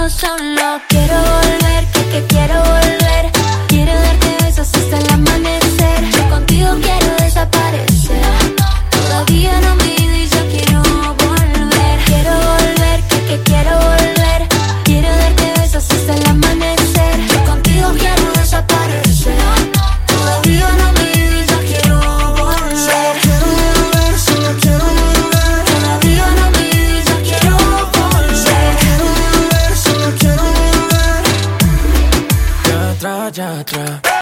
Solo quiero volver, que quiero volver. Quiero darte besos hasta el amanecer. Yo contigo quiero desaparecer. Todavía no me he ido y yo quiero volver. Quiero volver, que quiero volver. Quiero darte besos hasta el amanecer. Yo contigo quiero desaparecer. Todavía no me he ido y yo quiero volver. Solo quiero volver, solo quiero volver. Todavía no me he ido y yo quiero volver. Quiero volver, solo quiero volver. Ya atrás, ya atrás.